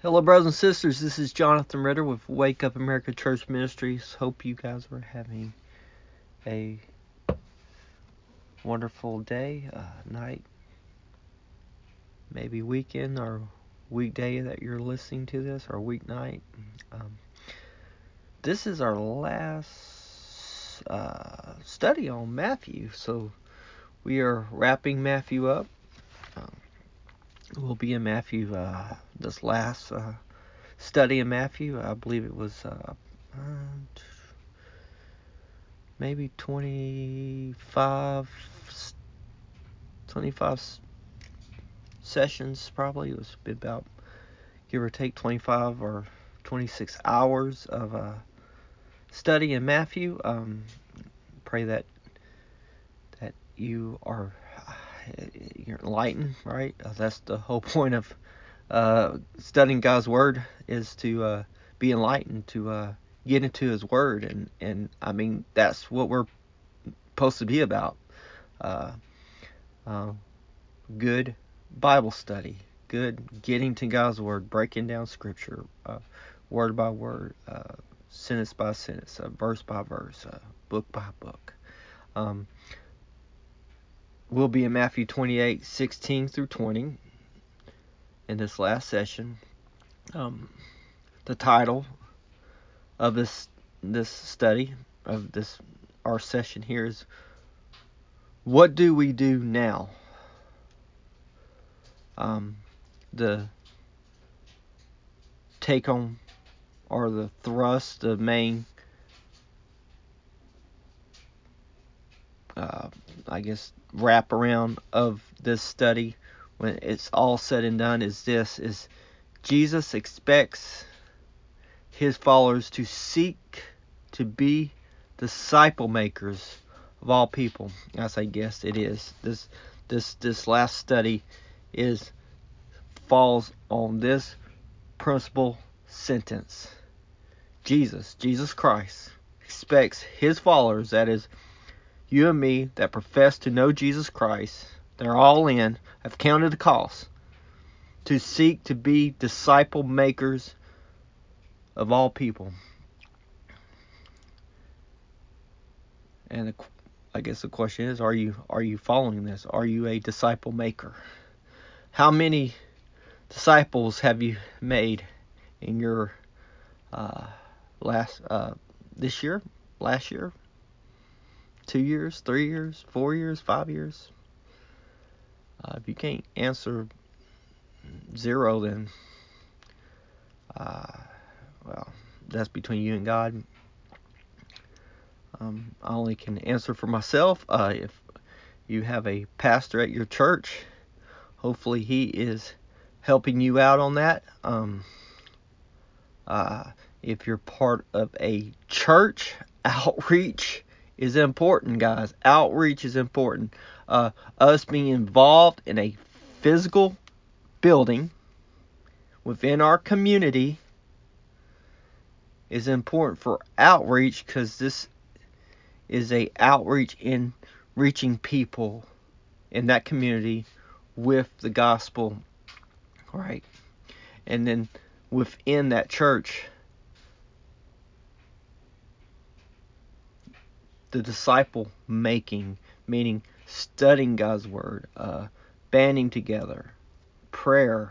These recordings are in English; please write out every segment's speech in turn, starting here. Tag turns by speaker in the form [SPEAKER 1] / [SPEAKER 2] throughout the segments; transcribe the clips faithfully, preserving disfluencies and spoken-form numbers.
[SPEAKER 1] Hello, brothers and sisters. This is Jonathan Ritter with Wake Up America Church Ministries. Hope you guys are having a wonderful day, uh, night, maybe weekend or weekday that you're listening to this, or weeknight. Um, this is our last uh, study on Matthew, so we are wrapping Matthew up. Um, we'll be in Matthew uh, this last uh, study in Matthew. I believe it was uh, uh, maybe twenty-five, twenty-five sessions. Probably it was about, give or take, twenty-five or twenty-six hours of uh, study in Matthew. Um, pray that that you are you're enlightened, right? Uh, that's the whole point of uh, studying God's Word, is to uh, be enlightened, to uh, get into His Word, and and I mean that's what we're supposed to be about. Uh, uh, good Bible study, good getting to God's Word, breaking down Scripture, uh, word by word, uh, sentence by sentence, uh, verse by verse, uh, book by book. Um, we'll be in Matthew twenty-eight, sixteen through twenty in this last session. Um, the title of this this study, of this our session here, is "What do we do now?" Um, the take home, or the thrust, the main, uh, I guess, wrap around of this study, when it's all said and done, is this: is Jesus expects His followers to seek to be disciple makers of all people. As I guess it is. This this this last study is falls on this principal sentence. Jesus, Jesus Christ, expects His followers, that is, you and me, that profess to know Jesus Christ, they're all in, have counted the cost, to seek to be disciple makers of all people. And the, I guess the question is, are you are you following this? Are you a disciple maker? How many disciples have you made in your uh, last uh, this year, last year, two years, three years, four years, five years? Uh, if you can't answer zero, then uh, well, that's between you and God. Um, I only can answer for myself. Uh, if you have a pastor at your church, hopefully he is helping you out on that. Um, uh, if you're part of a church, outreach is important, guys. Outreach is important. Uh, us being involved in a physical building within our community is important for outreach, because this is a outreach in reaching people in that community with the gospel, right? And then within that church, the disciple making, meaning studying God's Word, uh, banding together, prayer,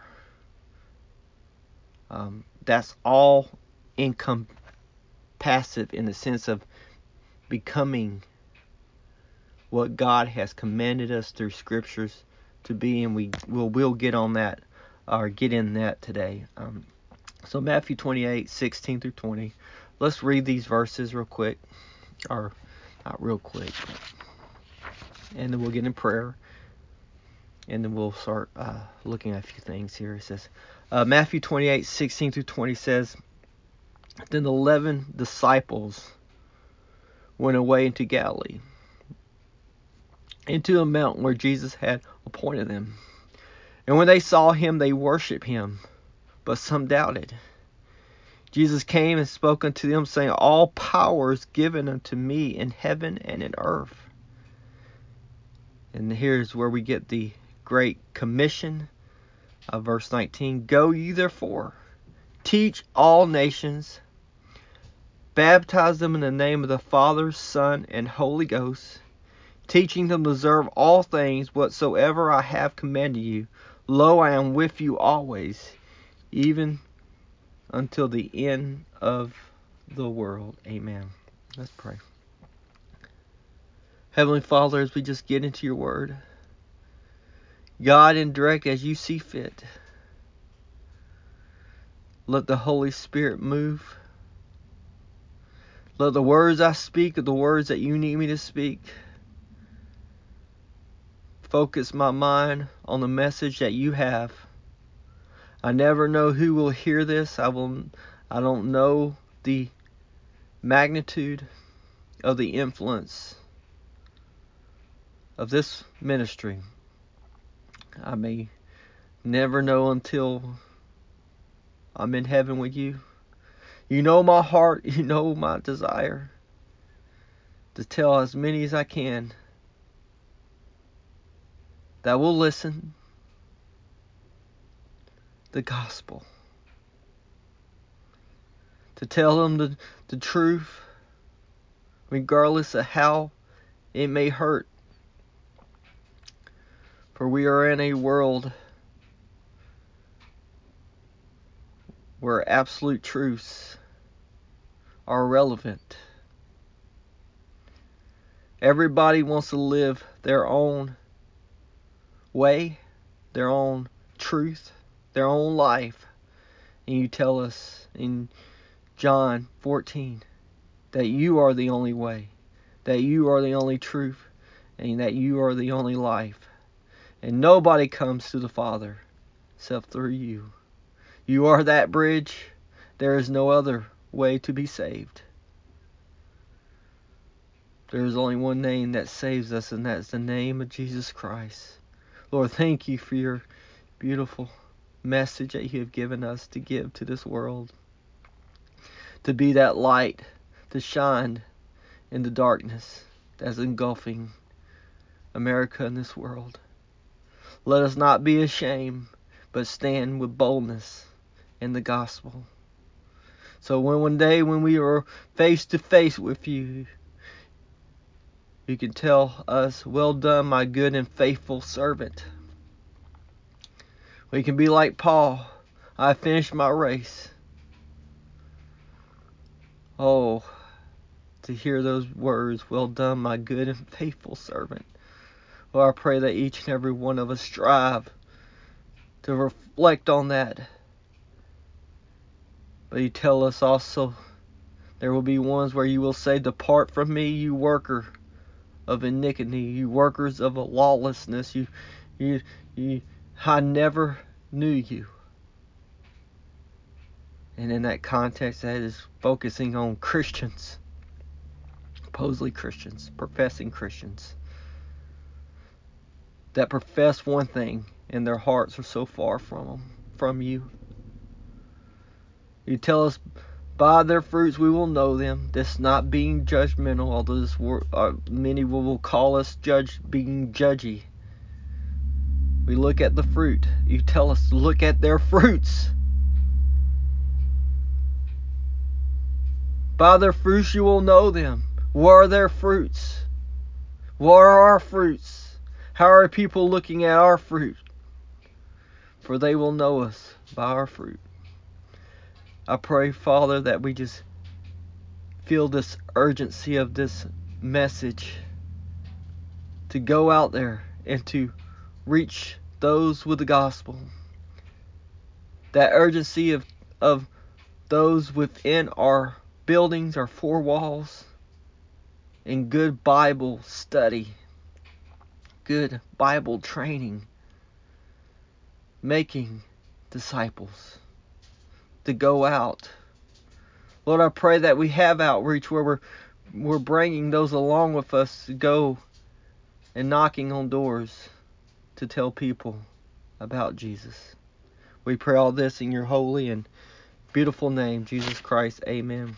[SPEAKER 1] um, that's all encompassive in the sense of becoming what God has commanded us through Scriptures to be, and we will we'll get on that, or get in that today. Um, so Matthew twenty-eight, sixteen through twenty. Let's read these verses real quick, or not real quick, and then we'll get in prayer, and then we'll start uh, looking at a few things here. It says, uh, Matthew twenty-eight, sixteen through twenty says, "Then the eleven disciples went away into Galilee, into a mountain where Jesus had appointed them. And when they saw him, they worshipped him, but some doubted. Jesus came and spoke unto them, saying, All power is given unto me in heaven and in earth." And here's where we get the Great Commission, uh, verse nineteen. "Go ye therefore, teach all nations, baptize them in the name of the Father, Son, and Holy Ghost, teaching them to observe all things whatsoever I have commanded you. Lo, I am with you always, even until the end of the world. Amen. Let's pray. Heavenly Father, as we just get into your word, guide and direct as you see fit. Let the Holy Spirit move. Let the words I speak are the words that you need me to speak. Focus my mind on the message that you have. I never know who will hear this. I will I don't know the magnitude of the influence of this ministry. I may never know until I'm in heaven with you. You know my heart, you know my desire to tell as many as I can that will listen the gospel. To tell them the, the truth, regardless of how it may hurt. For we are in a world where absolute truths are relevant. Everybody wants to live their own way, their own truth, their own life. And you tell us in John fourteen that you are the only way, that you are the only truth, and that you are the only life. And nobody comes to the Father except through you. You are that bridge. There is no other way to be saved. There is only one name that saves us, and that's the name of Jesus Christ. Lord, thank you for your beautiful message that you have given us to give to this world. To be that light, to shine in the darkness that's engulfing America and this world. Let us not be ashamed, but stand with boldness in the gospel. So when one day when we are face to face with you, you can tell us, well done, my good and faithful servant. We can be like Paul. I finished my race. Oh, to hear those words, well done, my good and faithful servant. Lord, I pray that each and every one of us strive to reflect on that. But you tell us also, there will be ones where you will say, depart from me, you worker of iniquity, you workers of lawlessness, you, you, you, I never knew you. And in that context, that is focusing on Christians, supposedly Christians, professing Christians, that profess one thing and their hearts are so far from them, from you. You tell us, by their fruits we will know them. This not being judgmental, although this word, uh, many will call us judge, being judgy. We look at the fruit. You tell us to look at their fruits. By their fruits you will know them. What are their fruits? What are our fruits? How are people looking at our fruit? For they will know us by our fruit. I pray, Father, that we just feel this urgency of this message to go out there and to reach those with the gospel. That urgency of, of those within our buildings, our four walls, and good Bible study, good Bible training, making disciples to go out. Lord, I pray that we have outreach where we're we're bringing those along with us to go and knocking on doors to tell people about Jesus. We pray all this in your holy and beautiful name, Jesus Christ. Amen.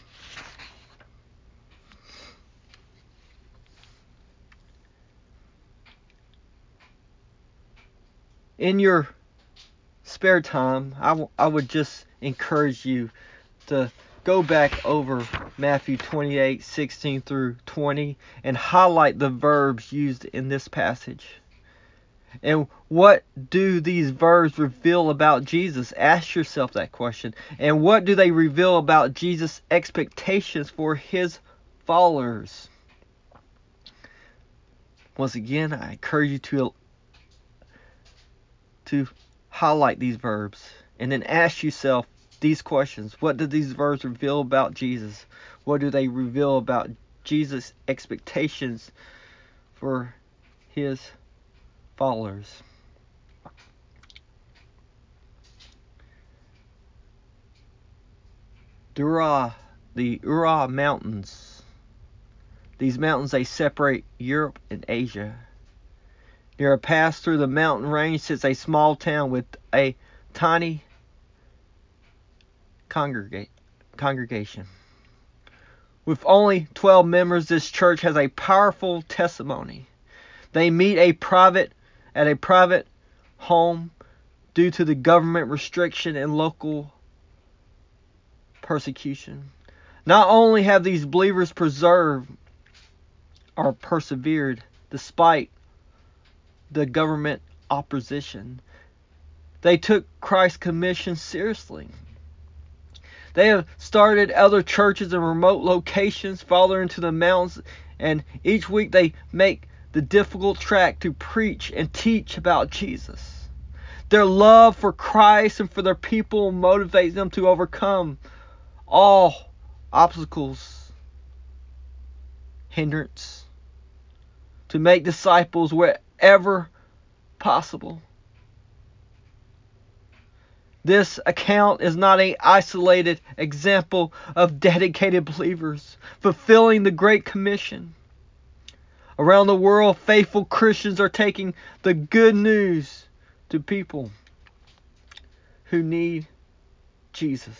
[SPEAKER 1] In your spare time, I, w- I would just encourage you to go back over Matthew twenty-eight, sixteen through twenty and highlight the verbs used in this passage. And what do these verbs reveal about Jesus? Ask yourself that question. And what do they reveal about Jesus' expectations for his followers? Once again, I encourage you to, to highlight these verbs and then ask yourself these questions. What do these verbs reveal about Jesus? What do they reveal about Jesus' expectations for his followers? Dura, the Ura Mountains. These mountains, they separate Europe and Asia. Near a pass through the mountain range sits a small town with a tiny congregate, congregation. With only twelve members, this church has a powerful testimony. They meet a private at a private home due to the government restriction and local persecution. Not only have these believers preserved or persevered despite the government opposition, they took Christ's commission seriously. They have started other churches in remote locations farther into the mountains, and each week they make the difficult trek to preach and teach about Jesus. Their love for Christ and for their people motivates them to overcome all obstacles, hindrance, to make disciples wherever possible. This account is not an isolated example of dedicated believers fulfilling the Great Commission. Around the world, faithful Christians are taking the good news to people who need Jesus.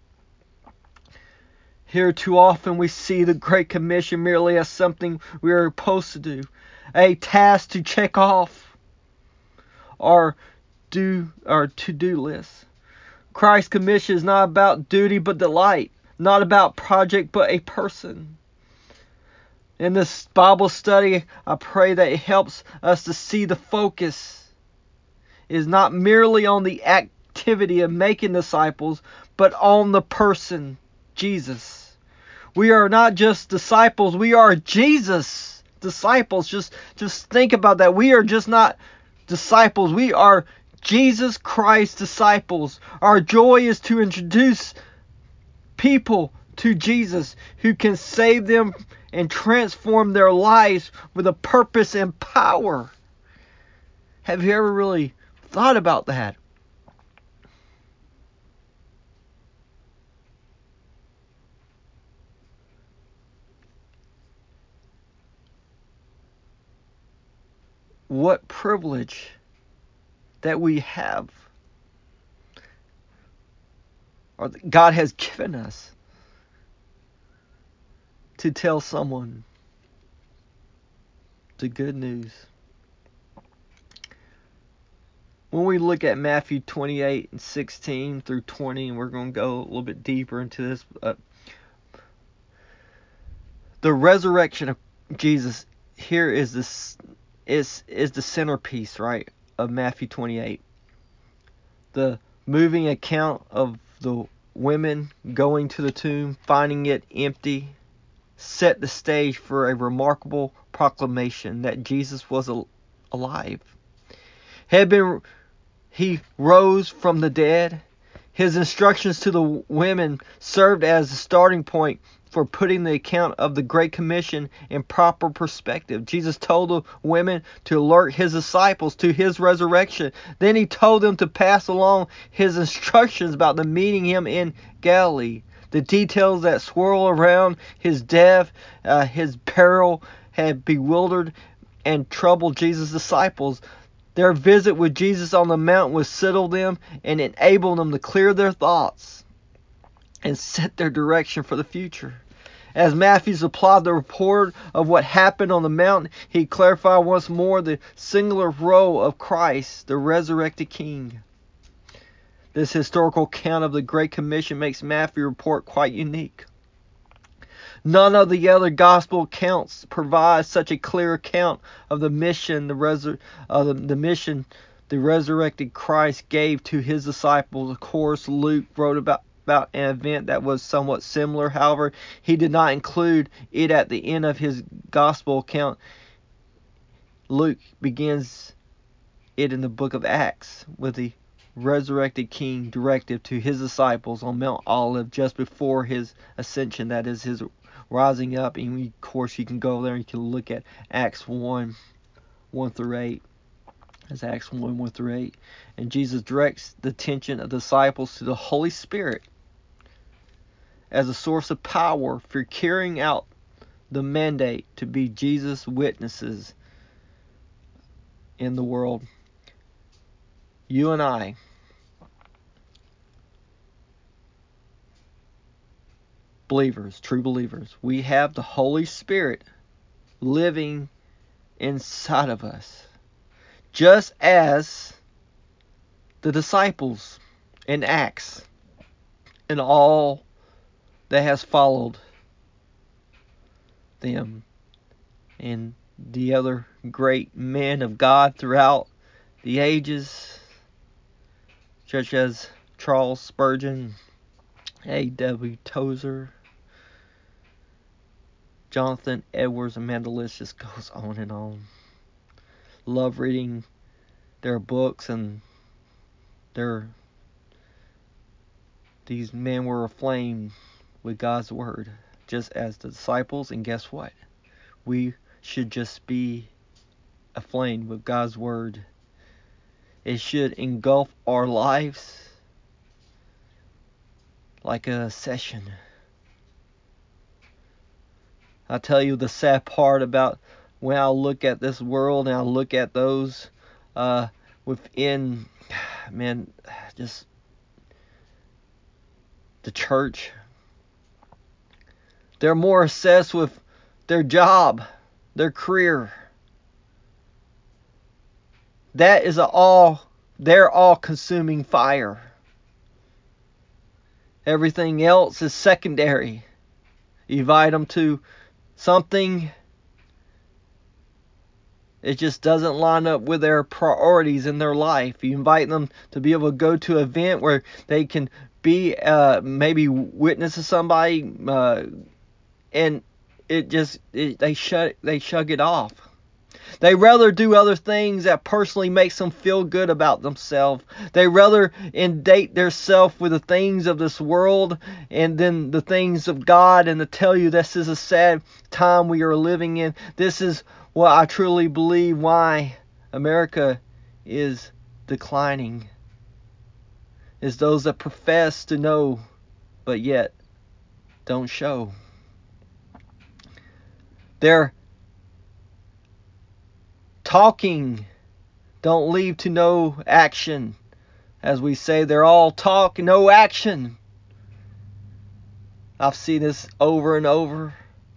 [SPEAKER 1] Here too often we see the Great Commission merely as something we are supposed to do, a task to check off our do our to-do list. Christ's commission is not about duty but delight, not about project but a person. In this Bible study, I pray that it helps us to see the focus is not merely on the activity of making disciples, but on the person, Jesus. We are not just disciples, we are Jesus disciples. Just, just think about that. We are just not disciples, we are Jesus Christ disciples. Our joy is to introduce people to Jesus who can save them and transform their lives with a purpose and power. Have you ever really thought about that? What privilege that we have, or that God has given us, to tell someone the good news. When we look at Matthew twenty-eight and sixteen through twenty, and we're going to go a little bit deeper into this, uh, the resurrection of Jesus here is this is is the centerpiece, right, of Matthew twenty-eight. The moving account of the women going to the tomb, finding it empty, set the stage for a remarkable proclamation that Jesus was al- alive. Had been he rose from the dead. His instructions to the women served as the starting point for putting the account of the Great Commission in proper perspective. Jesus told the women to alert his disciples to his resurrection. Then he told them to pass along his instructions about the meeting him in Galilee. The details that swirl around his death, uh, his peril, had bewildered and troubled Jesus' disciples. Their visit with Jesus on the mountain would settle them and enable them to clear their thoughts and set their direction for the future. As Matthew supplied the report of what happened on the mountain, he clarified once more the singular role of Christ, the resurrected King. This historical account of the Great Commission makes Matthew's report quite unique. None of the other gospel accounts provide such a clear account of the mission the, resur- uh, the, the mission the resurrected Christ gave to his disciples. Of course, Luke wrote about, about an event that was somewhat similar. However, he did not include it at the end of his gospel account. Luke begins it in the book of Acts with the resurrected King directive to his disciples on Mount Olive just before his ascension, that is his rising up. And of course you can go there and you can look at Acts one, one through eight. That's Acts one, one through eight. And Jesus directs the attention of the disciples to the Holy Spirit as a source of power for carrying out the mandate to be Jesus' witnesses in the world. You and I, believers, true believers, we have the Holy Spirit living inside of us, just as the disciples in Acts and all that has followed them and the other great men of God throughout the ages, such as Charles Spurgeon, A W Tozer, Jonathan Edwards, and man, the list just goes on and on. Love reading their books, and their these men were aflame with God's word, just as the disciples. And guess what? We should just be aflame with God's word. It should engulf our lives like a session. I tell you the sad part about when I look at this world and I look at those uh, within, man, just the church. They're more obsessed with their job, their career. That is a all, they're all consuming fire. Everything else is secondary. You invite them to something, it just doesn't line up with their priorities in their life. You invite them to be able to go to an event where they can be uh, maybe witness to somebody, uh, and it just it, they shut they shrug it off. They rather do other things that personally makes them feel good about themselves. They rather indate themselves with the things of this world and then the things of God. And to tell you, this is a sad time we are living in. This is what I truly believe why America is declining. Is those that profess to know but yet don't show. They're talking, don't lead to no action. As we say, they're all talk, no action. I've seen this over and over.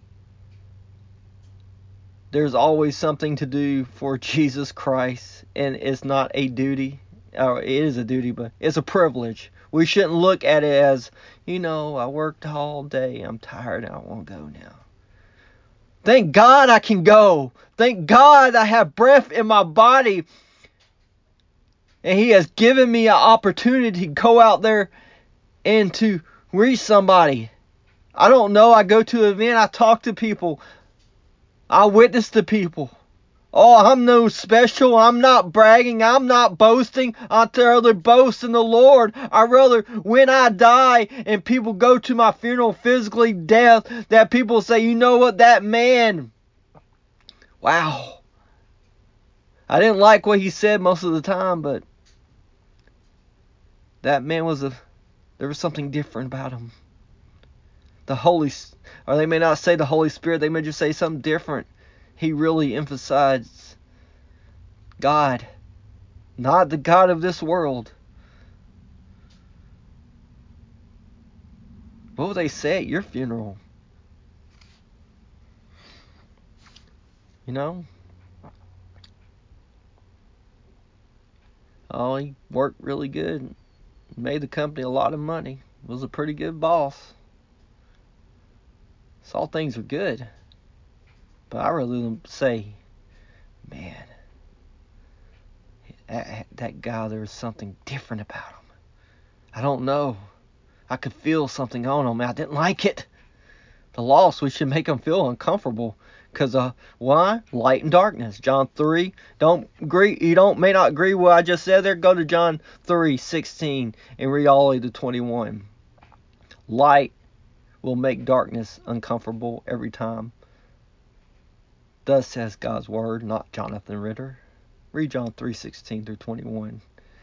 [SPEAKER 1] There's always something to do for Jesus Christ, and it's not a duty, or it is a duty, but it's a privilege. We shouldn't look at it as, you know, I worked all day, I'm tired, I won't go now. Thank God I can go. Thank God I have breath in my body. And He has given me an opportunity to go out there and to reach somebody. I don't know. I go to an event. I talk to people. I witness to people. Oh, I'm no special. I'm not bragging. I'm not boasting. I'd rather boast in the Lord. I'd rather when I die and people go to my funeral physically death, that people say, you know what, that man, wow. I didn't like what he said most of the time, but that man was a, there was something different about him. The Holy, or they may not say the Holy Spirit, they may just say something different. He really emphasized God, not the God of this world. What would they say at your funeral? You know? Oh, he worked really good. made the company a lot of money, was a pretty good boss, saw things were good. But I really say, man, that, that guy, there was something different about him. I don't know. I could feel something on him. I didn't like it. The loss, we should make him feel uncomfortable. Because uh, why? Light and darkness. John three. Don't agree. You don't may not agree with what I just said there. Go to John three sixteen and read all the way to twenty-one. Light will make darkness uncomfortable every time. Thus says God's word, not Jonathan Ritter. Read John three sixteen through twenty-one.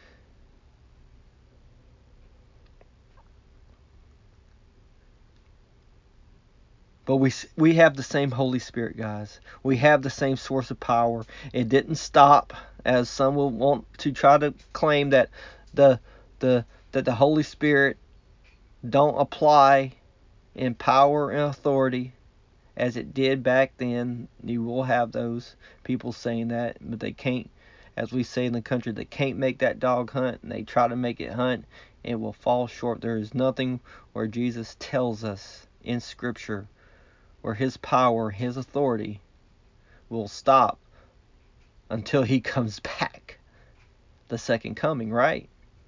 [SPEAKER 1] But we we have the same Holy Spirit, guys. We have the same source of power. It didn't stop, as some will want to try to claim that the the that the Holy Spirit don't apply in power and authority as it did back then. You will have those people saying that, but they can't, as we say in the country, they can't make that dog hunt, and they try to make it hunt, and it will fall short. There is nothing where Jesus tells us in Scripture where his power, his authority will stop until he comes back. The second coming, right?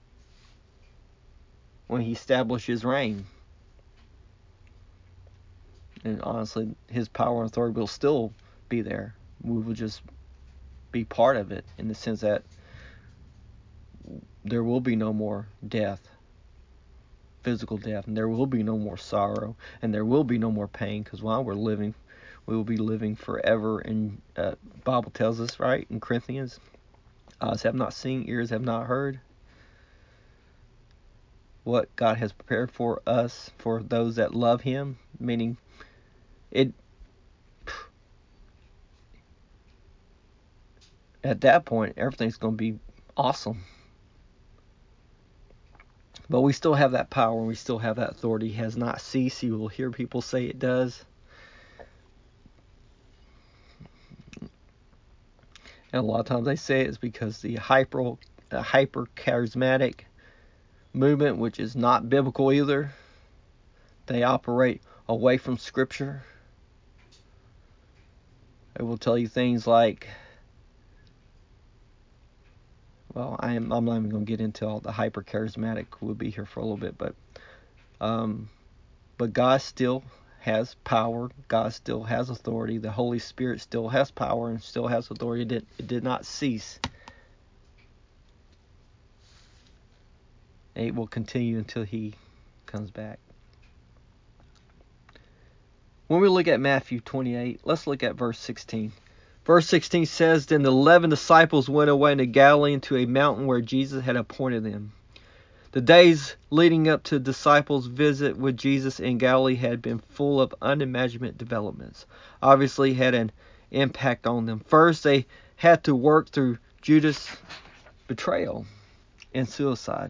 [SPEAKER 1] When he establishes reign. And honestly, his power and authority will still be there. We will just be part of it in the sense that there will be no more death, physical death, and there will be no more sorrow, and there will be no more pain, because while we're living, we will be living forever. And uh, Bible tells us, right, in Corinthians, eyes have not seen, ears have not heard what God has prepared for us, for those that love him, meaning it at that point everything's going to be awesome. But we still have that power, we still have that authority. It has not ceased. You will hear people say it does. And a lot of times they say it's because the hyper, the hyper charismatic movement, which is not biblical either, they operate away from Scripture. They will tell you things like, well, I am, I'm not even going to get into all the hyper charismatic. We'll be here for a little bit, but um, but God still has power. God still has authority. The Holy Spirit still has power and still has authority. It did, it did not cease. It will continue until he comes back. When we look at Matthew twenty-eight, let's look at verse sixteen. Verse sixteen says, Then the eleven disciples went away into Galilee, into a mountain where Jesus had appointed them. The days leading up to the disciples' visit with Jesus in Galilee had been full of unimaginable developments. Obviously had an impact on them. First, they had to work through Judas' betrayal and suicide.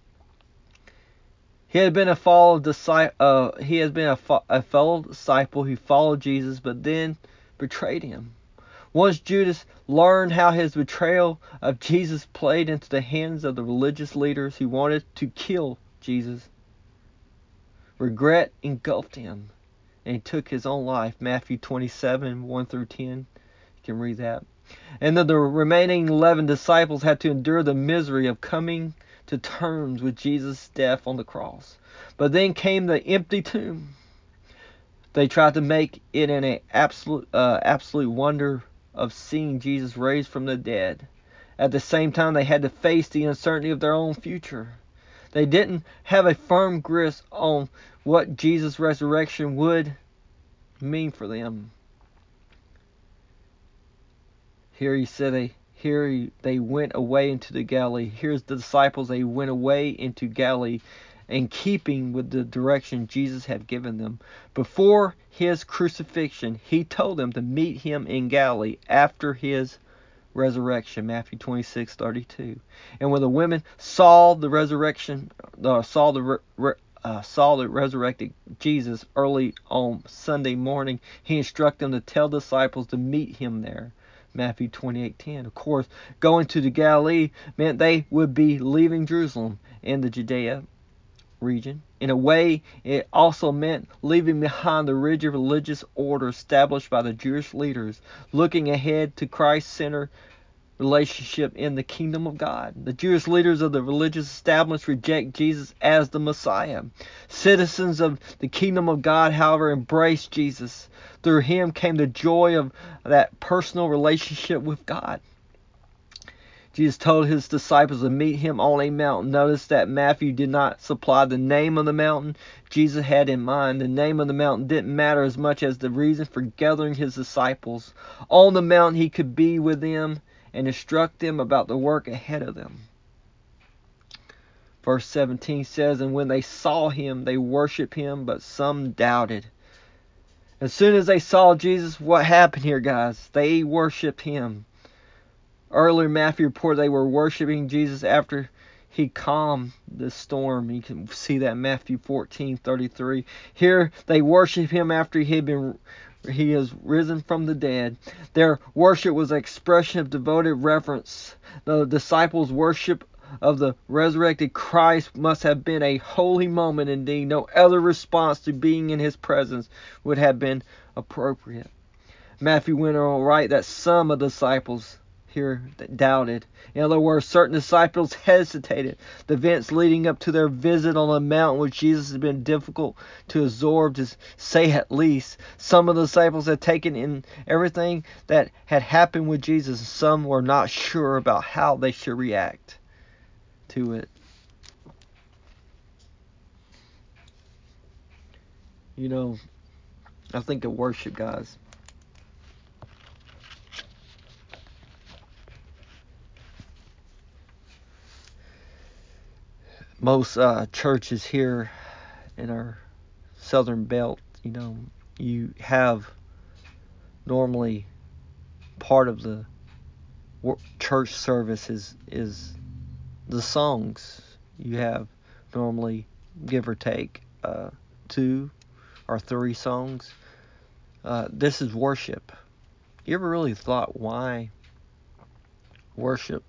[SPEAKER 1] He had been a fellow disciple. Uh, he has been a, fo- a fellow disciple who followed Jesus, but then betrayed him. Once Judas learned how his betrayal of Jesus played into the hands of the religious leaders who wanted to kill Jesus, regret engulfed him, and he took his own life. Matthew twenty-seven, one through ten. You can read that. And then the remaining eleven disciples had to endure the misery of coming to terms with Jesus' death on the cross. But then came the empty tomb. They tried to make it an absolute, uh, absolute wonder of seeing Jesus raised from the dead. At the same time, they had to face the uncertainty of their own future. They didn't have a firm grasp on what Jesus' resurrection would mean for them. Here he said they here he, they went away into the Galilee. Here's the disciples. They went away into Galilee, in keeping with the direction Jesus had given them. Before his crucifixion, he told them to meet him in Galilee after his resurrection. Matthew twenty-six, thirty-two. And when the women saw the resurrection, uh, saw the re, uh, saw the resurrected Jesus early on Sunday morning, he instructed them to tell disciples to meet him there. Matthew twenty-eight ten. Of course, going to the Galilee meant they would be leaving Jerusalem and the Judea region. In a way, it also meant leaving behind the rigid religious order established by the Jewish leaders, looking ahead to Christ-centered relationship in the kingdom of God. The Jewish leaders of the religious establishment reject Jesus as the Messiah. Citizens of the kingdom of God, however, embrace Jesus. Through him came the joy of that personal relationship with God. Jesus told his disciples to meet him on a mountain. Notice that Matthew did not supply the name of the mountain Jesus had in mind. The name of the mountain didn't matter as much as the reason for gathering his disciples. On the mountain he could be with them and instruct them about the work ahead of them. Verse seventeen says, and when they saw him, they worshiped him, but some doubted. As soon as they saw Jesus, what happened here, guys? They worshiped him. Earlier, Matthew reported they were worshiping Jesus after he calmed the storm. You can see that in Matthew fourteen thirty-three. Here, they worship him after he had been he has risen from the dead. Their worship was an expression of devoted reverence. The disciples' worship of the resurrected Christ must have been a holy moment indeed. No other response to being in his presence would have been appropriate. Matthew went on to write that some of the disciples here that doubted. In other words, certain disciples hesitated. The events leading up to their visit on the mountain with Jesus had been difficult to absorb, to say at least. Some of the disciples had taken in everything that had happened with Jesus. Some were not sure about how they should react to it. You know, I think of worship, guys. Most uh, churches here in our southern belt, you know, you have normally part of the church service is, is the songs. You have normally, give or take, uh, two or three songs. Uh, this is worship. You ever really thought why worship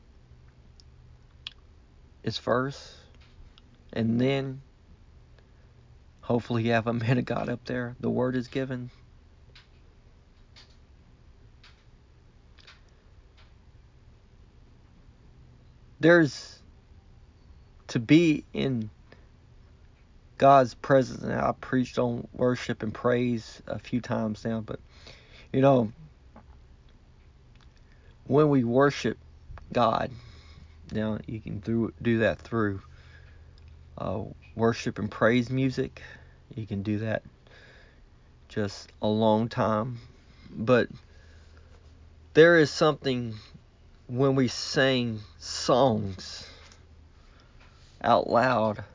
[SPEAKER 1] is first? And then, hopefully you have a man of God up there. The word is given. There's to be in God's presence. And I preached on worship and praise a few times now, but you know, when we worship God, now you can do, do that through uh, worship and praise music. You can do that just a long time. But there is something when we sing songs out loud.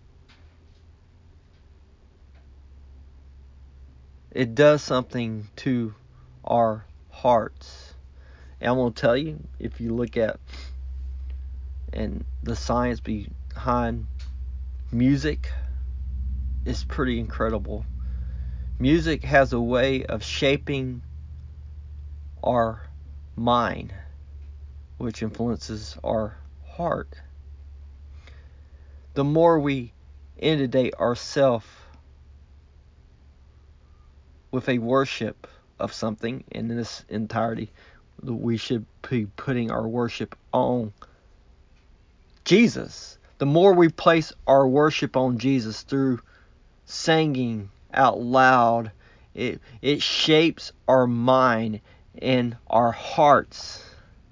[SPEAKER 1] It does something to our hearts. And I'm going to tell you, if you look at and the science behind music, it's pretty incredible. Music has a way of shaping our mind, which influences our heart. The more we inundate ourselves with a worship of something, in this entirety, we should be putting our worship on Jesus. The more we place our worship on Jesus through singing out loud, it, it shapes our mind and our hearts.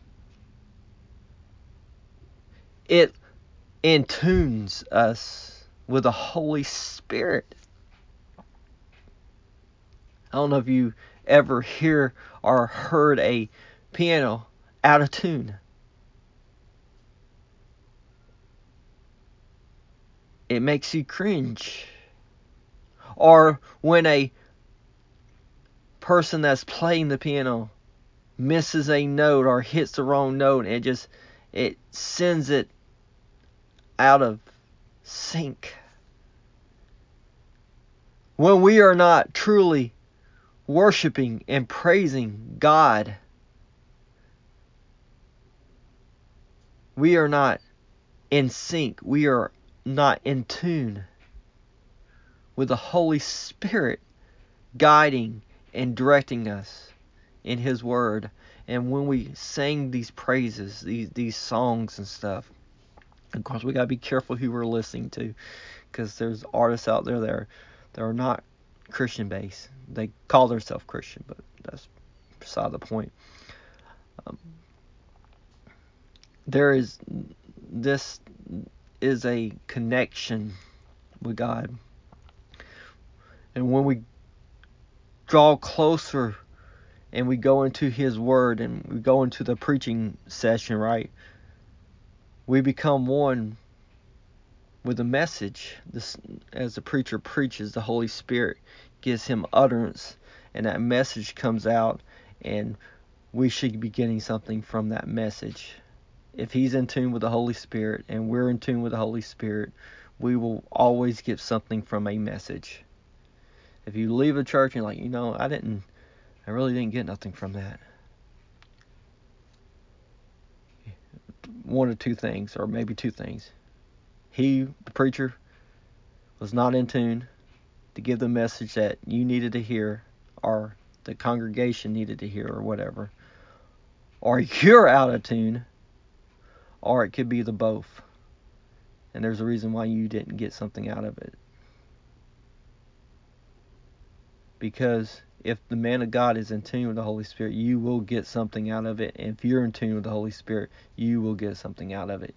[SPEAKER 1] It intunes us with the Holy Spirit. I don't know if you ever hear or heard a piano out of tune. It makes you cringe. Or when a person that's playing the piano misses a note or hits the wrong note, it just it sends it out of sync. When we are not truly worshiping and praising God, we are not in sync. We are not in tune with the Holy Spirit guiding and directing us in His Word. And when we sing these praises, these these songs and stuff, of course we gotta be careful who we're listening to, because there's artists out there that are, that are not Christian based. They call themselves Christian, but that's beside the point. Um, there is this is a connection with God, and when we draw closer and we go into His Word and we go into the preaching session, right, we become one with the message. This, as the preacher preaches, the Holy Spirit gives him utterance, and that message comes out, and we should be getting something from that message. If he's in tune with the Holy Spirit and we're in tune with the Holy Spirit, we will always get something from a message. If you leave a church and you're like, you know, I didn't, I really didn't get nothing from that. One or two things, or maybe two things. He, the preacher, was not in tune to give the message that you needed to hear, or the congregation needed to hear, or whatever. Or you're out of tune, or it could be the both. And there's a reason why you didn't get something out of it. Because if the man of God is in tune with the Holy Spirit, you will get something out of it. And if you're in tune with the Holy Spirit, you will get something out of it.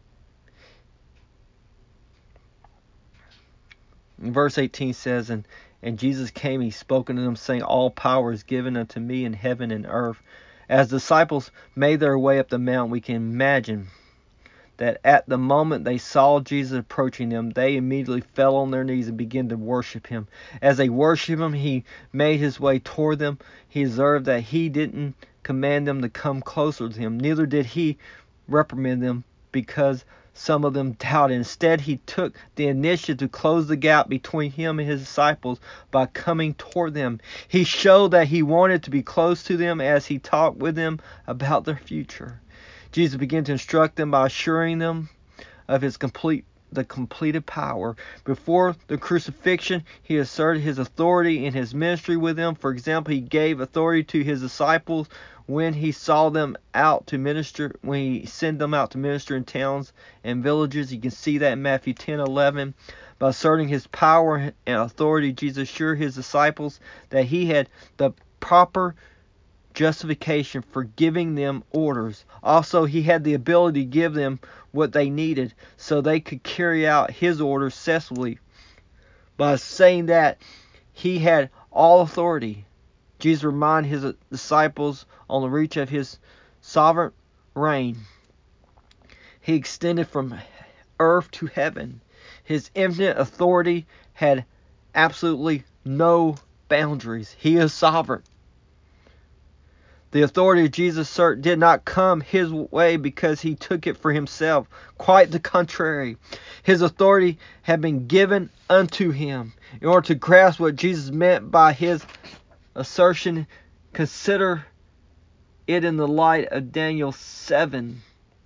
[SPEAKER 1] Verse eighteen says, and, and Jesus came, he spoke unto them, saying, all power is given unto me in heaven and earth. As disciples made their way up the mountain, we can imagine that at the moment they saw Jesus approaching them, they immediately fell on their knees and began to worship him. As they worshiped him, he made his way toward them. He observed that he didn't command them to come closer to him. Neither did he reprimand them because some of them doubted. Instead, he took the initiative to close the gap between him and his disciples by coming toward them. He showed that he wanted to be close to them as he talked with them about their future. Jesus began to instruct them by assuring them of his complete the completed power. Before the crucifixion, he asserted his authority in his ministry with them. For example, he gave authority to his disciples when he saw them out to minister, when he sent them out to minister in towns and villages. You can see that in Matthew ten eleven. By asserting his power and authority, Jesus assured his disciples that he had the proper justification for giving them orders. Also, he had the ability to give them what they needed so they could carry out his orders successfully. By saying that he had all authority, Jesus reminded his disciples on the reach of his sovereign reign. He extended from earth to heaven. His infinite authority had absolutely no boundaries. He is sovereign. The authority of Jesus did not come his way because he took it for himself. Quite the contrary. His authority had been given unto him. In order to grasp what Jesus meant by his assertion, consider it in the light of Daniel seven,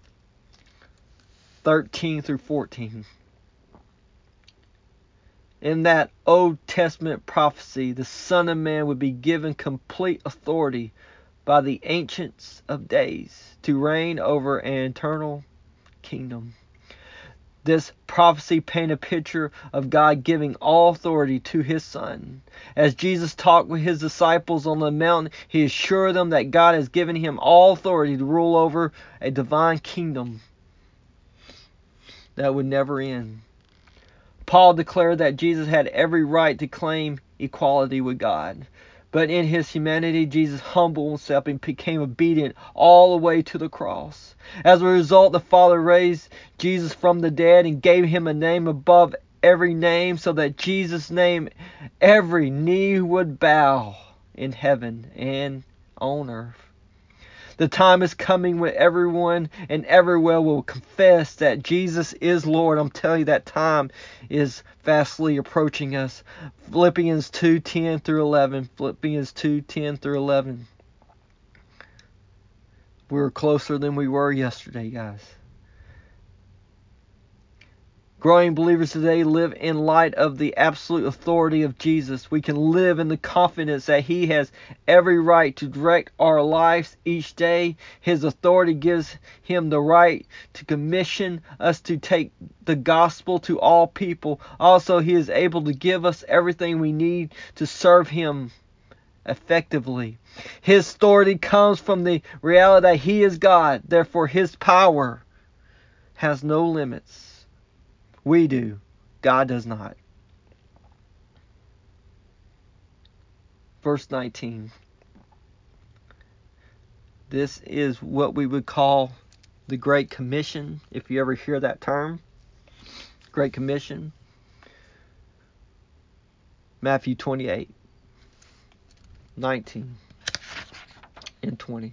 [SPEAKER 1] thirteen through fourteen. In that Old Testament prophecy, the Son of Man would be given complete authority by the Ancients of Days to reign over an eternal kingdom. This prophecy painted a picture of God giving all authority to his Son. As Jesus talked with his disciples on the mountain, he assured them that God has given him all authority to rule over a divine kingdom that would never end. Paul declared that Jesus had every right to claim equality with God. But in his humanity, Jesus humbled himself and became obedient all the way to the cross. As a result, the Father raised Jesus from the dead and gave him a name above every name, so that Jesus' name every knee would bow in heaven and on earth. The time is coming when everyone and everywhere will confess that Jesus is Lord. I'm telling you, that time is fastly approaching us. Philippians two ten through eleven. Philippians two ten through eleven. We're closer than we were yesterday, guys. Growing believers today live in light of the absolute authority of Jesus. We can live in the confidence that He has every right to direct our lives each day. His authority gives Him the right to commission us to take the gospel to all people. Also, He is able to give us everything we need to serve Him effectively. His authority comes from the reality that He is God. Therefore, His power has no limits. We do. God does not. Verse nineteen. This is what we would call the Great Commission, if you ever hear that term. Great Commission. Matthew twenty-eight, nineteen and twenty.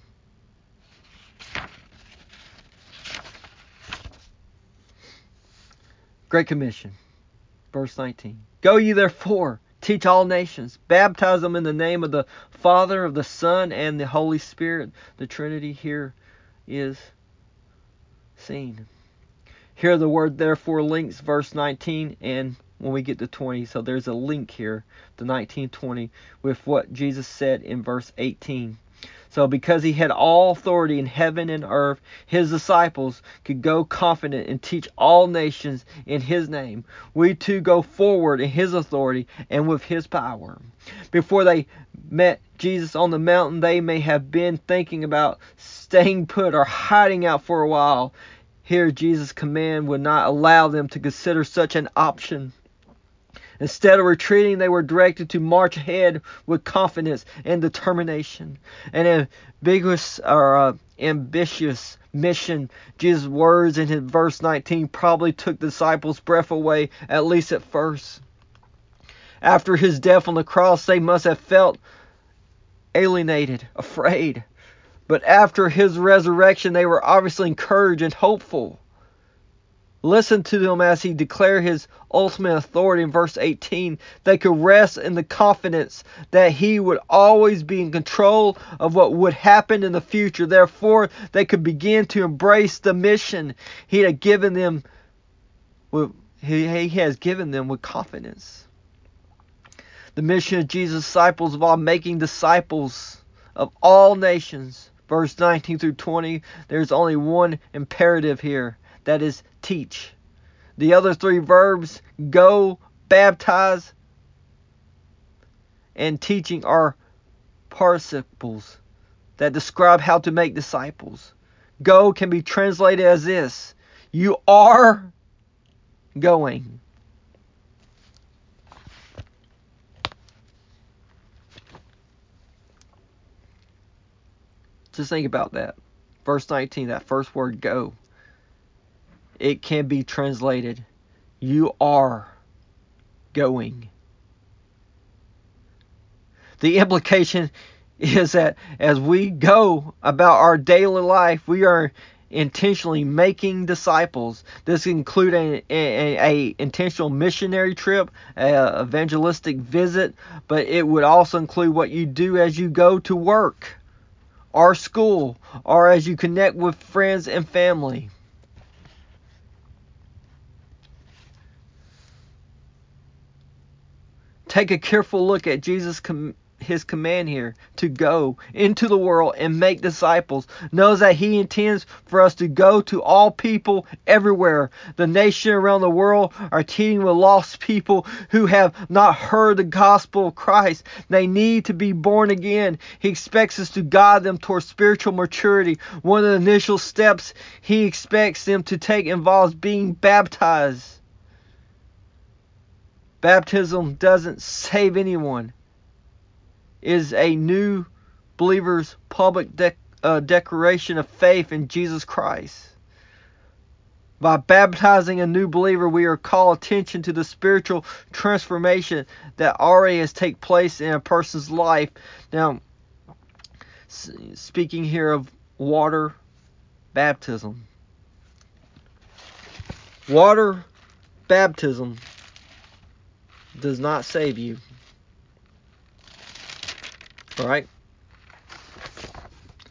[SPEAKER 1] Great Commission. Verse nineteen. Go ye therefore, teach all nations, baptize them in the name of the Father, of the Son, and the Holy Spirit. The Trinity here is seen. Here the word therefore links verse nineteen and when we get to twenty. So there's a link here, the nineteen, twenty, with what Jesus said in verse eighteen. So because He had all authority in heaven and earth, His disciples could go confident and teach all nations in His name. We too go forward in His authority and with His power. Before they met Jesus on the mountain, they may have been thinking about staying put or hiding out for a while. Here Jesus' command would not allow them to consider such an option. Instead of retreating, they were directed to march ahead with confidence and determination. An ambiguous or uh, ambitious mission. Jesus' words in his verse nineteen probably took the disciples' breath away, at least at first. After His death on the cross, they must have felt alienated, afraid. But after His resurrection, they were obviously encouraged and hopeful. Listen to them as He declared His ultimate authority in verse eighteen. They could rest in the confidence that He would always be in control of what would happen in the future. Therefore, they could begin to embrace the mission He had given them with, He, he has given them with confidence. The mission of Jesus' disciples involved making disciples of all nations. Verse nineteen through twenty, there's only one imperative here. That is, teach. The other three verbs, go, baptize, and teaching, are participles that describe how to make disciples. Go can be translated as this: you are going. Just think about that. Verse nineteen, that first word, go. It can be translated, you are going. The implication is that as we go about our daily life, we are intentionally making disciples. This includes a, a, a intentional missionary trip, a evangelistic visit, but it would also include what you do as you go to work or school, or as you connect with friends and family. Take a careful look at Jesus' com- His command here to go into the world and make disciples. Knows that He intends for us to go to all people everywhere. The nation around the world are teeming with lost people who have not heard the gospel of Christ. They need to be born again. He expects us to guide them towards spiritual maturity. One of the initial steps He expects them to take involves being baptized. Baptism doesn't save anyone. It is a new believer's public de- uh, declaration of faith in Jesus Christ. By baptizing a new believer, we are called attention to the spiritual transformation that already has taken place in a person's life. Now, speaking here of water baptism. Water baptism does not save you. Alright?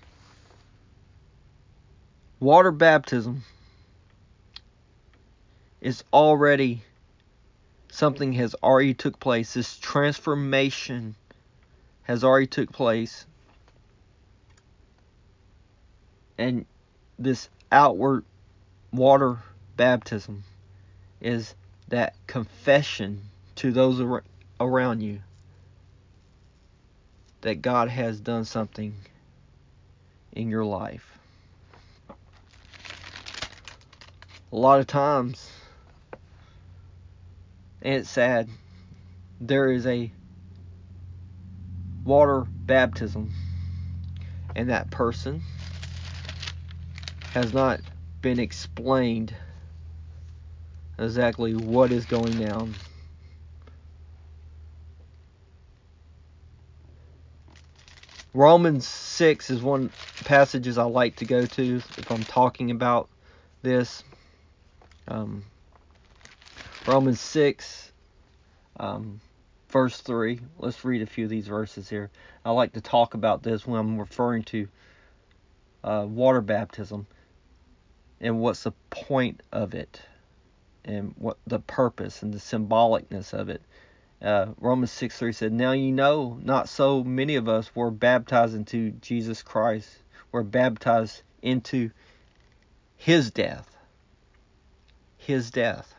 [SPEAKER 1] Water baptism It's already, something has already took place. This transformation has already took place. And this outward water baptism is that confession to those ar- around you that God has done something in your life. A lot of times, and it's sad, there is a water baptism, and that person has not been explained exactly what is going down. Romans six is one passages I like to go to if I'm talking about this. Um, Romans six, um, verse three. Let's read a few of these verses here. I like to talk about this when I'm referring to uh, water baptism and what's the point of it and what the purpose and the symbolicness of it. Uh, Romans six three said, "Now you know, not so many of us were baptized into Jesus Christ, were baptized into His death." His death.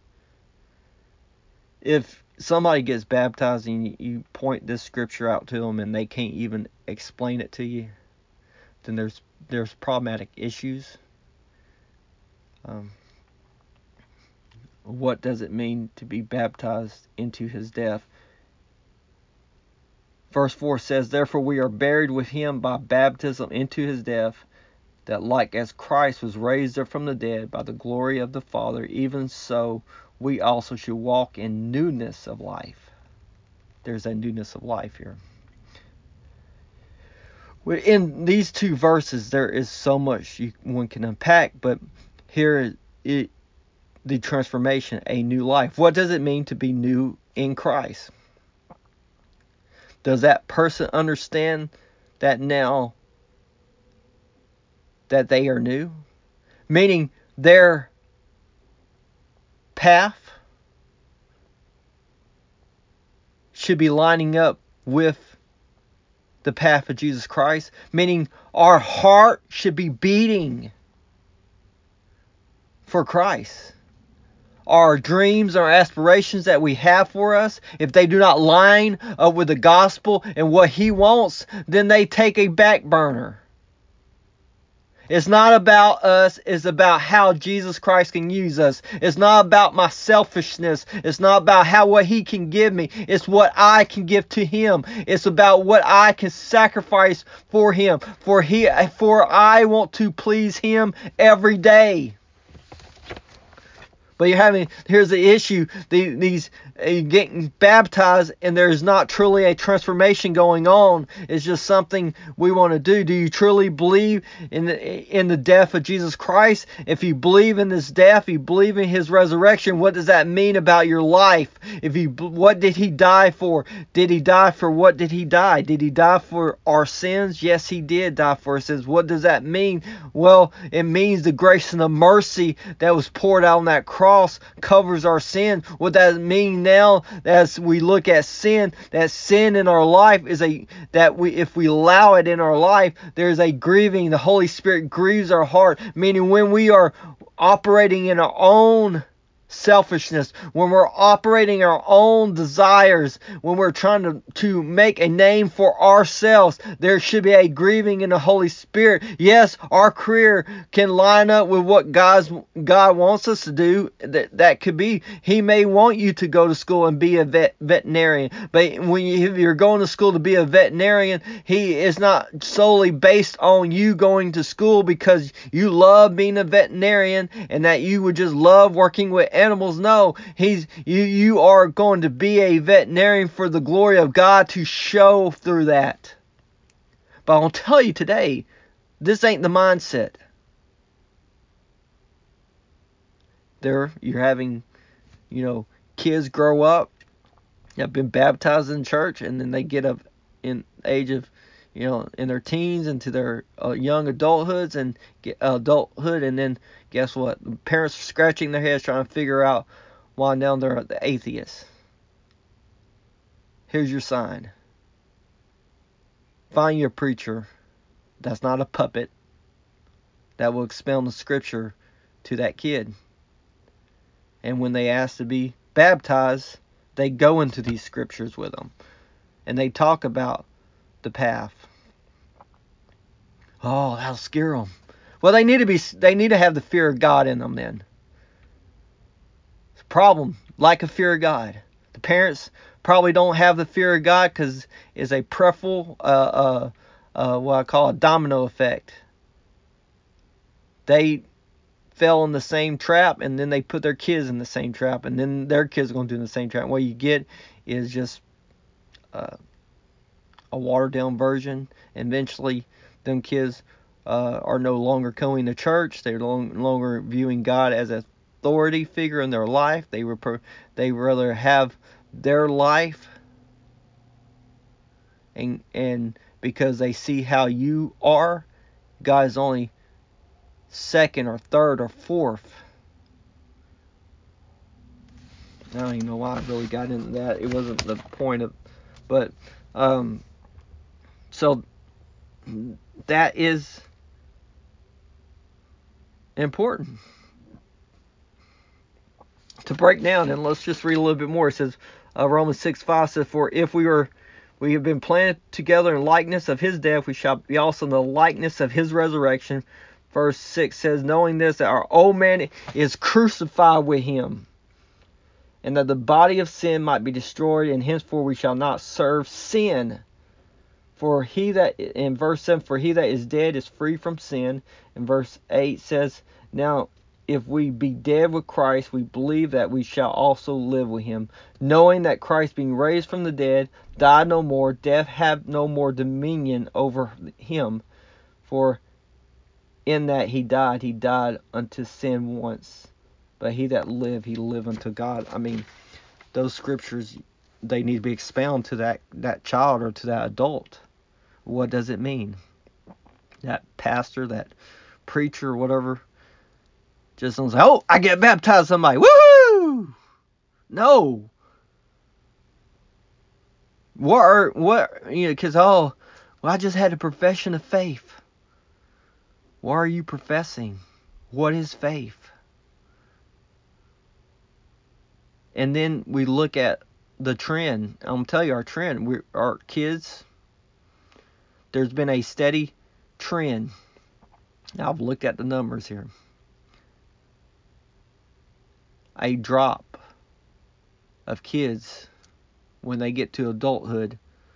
[SPEAKER 1] If somebody gets baptized and you, you point this scripture out to them and they can't even explain it to you, then there's there's problematic issues. Um, what does it mean to be baptized into His death? Verse four says, "Therefore we are buried with Him by baptism into His death, that like as Christ was raised up from the dead by the glory of the Father, even so we also should walk in newness of life." There's a newness of life here. In these two verses, there is so much you, one can unpack, but here is the transformation, a new life. What does it mean to be new in Christ? Does that person understand that now that they are new? Meaning their path should be lining up with the path of Jesus Christ. Meaning our heart should be beating for Christ. Our dreams, our aspirations that we have for us, if they do not line up with the gospel and what He wants, then they take a back burner. It's not about us, it's about how Jesus Christ can use us. It's not about my selfishness. It's not about how what He can give me. It's what I can give to Him. It's about what I can sacrifice for Him. For He for I want to please Him every day. But you're having, here's the issue, the, these uh, getting baptized and there's not truly a transformation going on. It's just something we want to do. Do you truly believe in the, in the death of Jesus Christ? If you believe in His death, you believe in His resurrection, what does that mean about your life? If you, what did He die for? Did He die for what did He die? Did He die for our sins? Yes, He did die for our sins. What does that mean? Well, it means the grace and the mercy that was poured out on that cross covers our sin. What does that mean now as we look at sin? That sin in our life is a, that we, if we allow it in our life, there's a grieving. The Holy Spirit grieves our heart, meaning when we are operating in our own selfishness, when we're operating our own desires, when we're trying to, to make a name for ourselves, there should be a grieving in the Holy Spirit. Yes, our career can line up with what God's, God wants us to do. That, that could be, He may want you to go to school and be a vet, veterinarian, but when you, if you're going to school to be a veterinarian, He is not solely based on you going to school because you love being a veterinarian and that you would just love working with animals. No, he's you you are going to be a veterinarian for the glory of God to show through that. But I'll tell you today, this ain't the mindset. There you're having, you know, kids grow up, have been baptized in church, and then they get up in age of, you know, in their teens into their uh, young adulthoods and uh, adulthood, and then guess what? The parents are scratching their heads trying to figure out why now they're the atheists. Here's your sign. Find your preacher that's not a puppet that will expound the scripture to that kid. And when they ask to be baptized, they go into these scriptures with them. And they talk about the path. Oh, that'll scare them. Well, they need to be. They need to have the fear of God in them. Then, it's a problem. Lack of fear of God. The parents probably don't have the fear of God because it's a peripheral, uh, uh, uh, what I call a domino effect. They fell in the same trap, and then they put their kids in the same trap, and then their kids are going to do the same trap. What you get is just uh, a watered down version. Eventually, them kids uh, are no longer coming to church. They're no longer viewing God as an authority figure in their life. They were they rather have their life, and and because they see how you are, God is only second or third or fourth. I don't even know why I really got into that. It wasn't the point of, but um, so that is important to break down. And let's just read a little bit more. It says, uh, Romans six five says, "For if we were we have been planted together in likeness of his death, we shall be also in the likeness of his resurrection." Verse six says, "Knowing this, that our old man is crucified with him, and that the body of sin might be destroyed, and henceforth we shall not serve sin. For he that," in verse seven, "for he that is dead is free from sin." And verse eight says, "Now if we be dead with Christ, we believe that we shall also live with him, knowing that Christ, being raised from the dead, died no more, death had no more dominion over him. For in that he died, he died unto sin once, but he that lived, he lived unto God." I mean, those scriptures, they need to be expounded to that, that child or to that adult. What does it mean? That pastor, that preacher, whatever, just don't say, "Oh, I get baptized, somebody, woohoo!" No. What are, what, you know, because, oh, well, I just had a profession of faith. What are you professing? What is faith? And then we look at the trend. I'm going to tell you our trend. We, our kids, there's been a steady trend. Now, I've looked at the numbers here. A drop of kids when they get to adulthood.